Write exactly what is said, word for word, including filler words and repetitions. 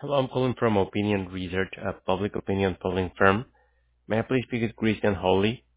Hello, I'm calling from Opinion Research, a public opinion polling firm. May I please speak with Christian Hawley?